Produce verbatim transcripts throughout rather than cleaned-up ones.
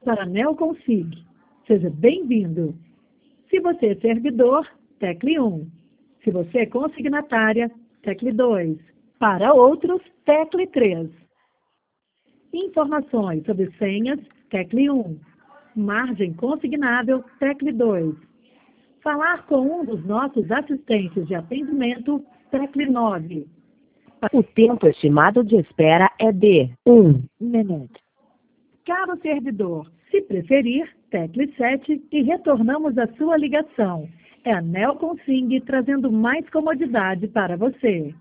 para a Neoconsig. Seja bem-vindo. Se você é servidor, tecle um. Se você é consignatária, tecle dois. Para outros, tecle três. Informações sobre senhas, tecle um. Margem consignável, tecle dois. Falar com um dos nossos assistentes de atendimento, tecle nove. O tempo estimado de espera é de um minuto. Caro servidor, se preferir, tecle sete e retornamos a sua ligação. É a Neoconsig trazendo mais comodidade para você.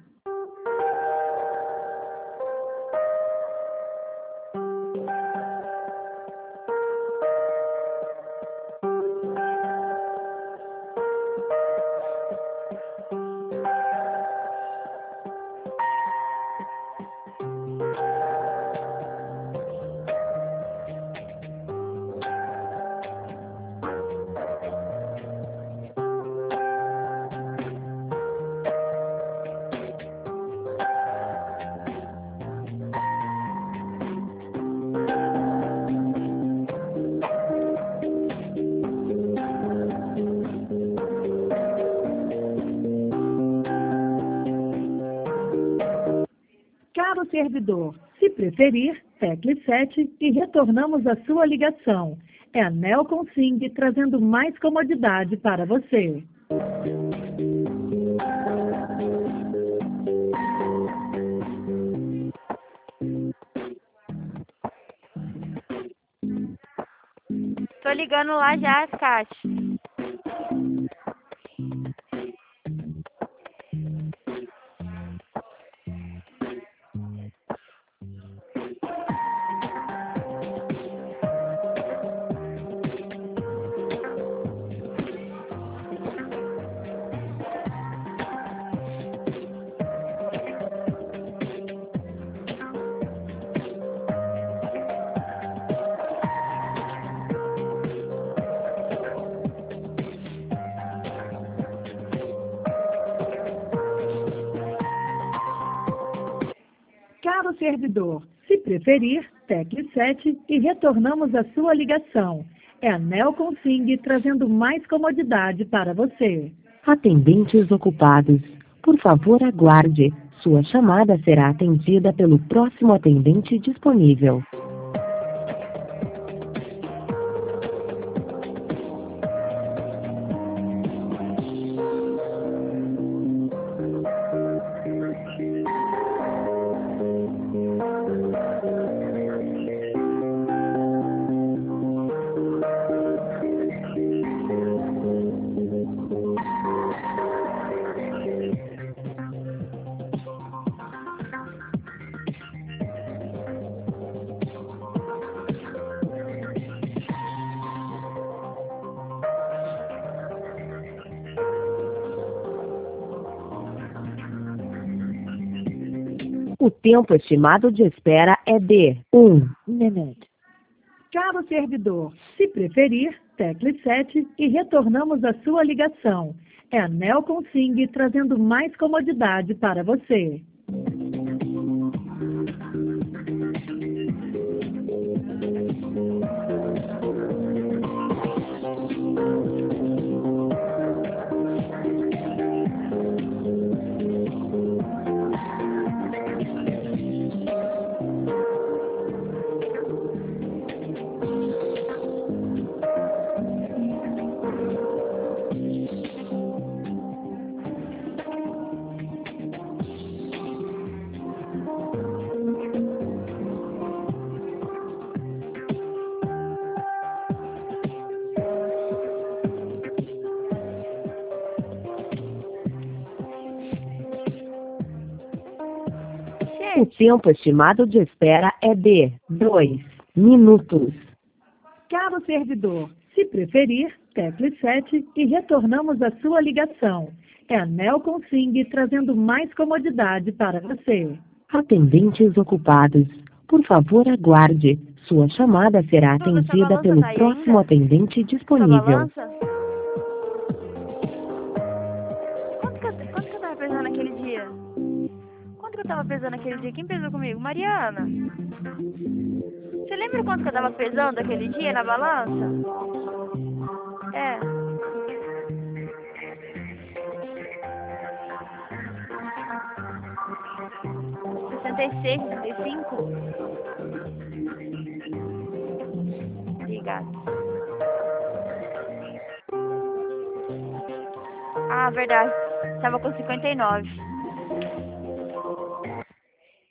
Caro servidor, se preferir, tecle sete e retornamos a sua ligação. É a Neoconsig trazendo mais comodidade para você. Tô ligando lá já as caixas. Caro servidor, se preferir, tecle sete e retornamos a sua ligação. É a Neoconsig trazendo mais comodidade para você. Atendentes ocupados, por favor aguarde. Sua chamada será atendida pelo próximo atendente disponível. O tempo estimado de espera é de um minuto. Caro servidor, se preferir, tecle sete e retornamos a sua ligação. É a Neoconsig trazendo mais comodidade para você. O tempo estimado de espera é de dois minutos. Caro servidor, se preferir, tecle sete e retornamos a sua ligação. É a Neoconsig trazendo mais comodidade para você. Atendentes ocupados, por favor aguarde. Sua chamada será Toda essa atendida balança pelo tá aí próximo ainda? atendente Essa disponível. balança? Quanto que, eu, quanto que eu tava pesando naquele dia? Quanto que eu tava pesando naquele dia? Quem pesou comigo? Mariana. Você lembra quanto que eu tava pesando aquele dia na balança? É. sessenta e seis, sessenta e cinco? Obrigada. Ah, verdade. Tava com cinquenta e nove.